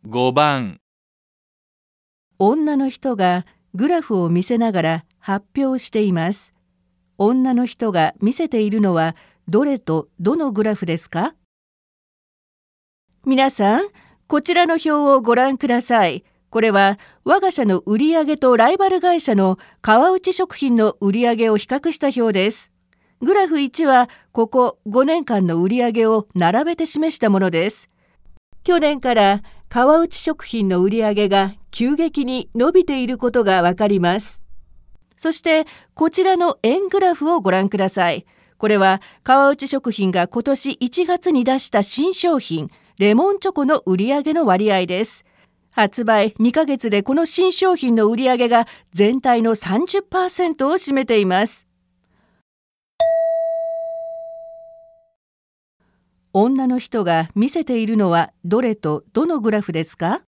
5番、 女の人がグラフを見せながら発表しています。女の人が見せているのはどれとどのグラフですか？皆さん、こちらの表をご覧ください。これは我が社の売上とライバル会社の川内食品の売上を比較した表です。グラフ1はここ5年間の売上を並べて示したものです。去年から川内食品の売上が急激に伸びていることがわかります。そしてこちらの円グラフをご覧ください。これは川内食品が今年1月に出した新商品レモンチョコの売上の割合です。発売2ヶ月でこの新商品の売上が全体の 30% を占めています。女の人が見せているのはどれとどのグラフですか？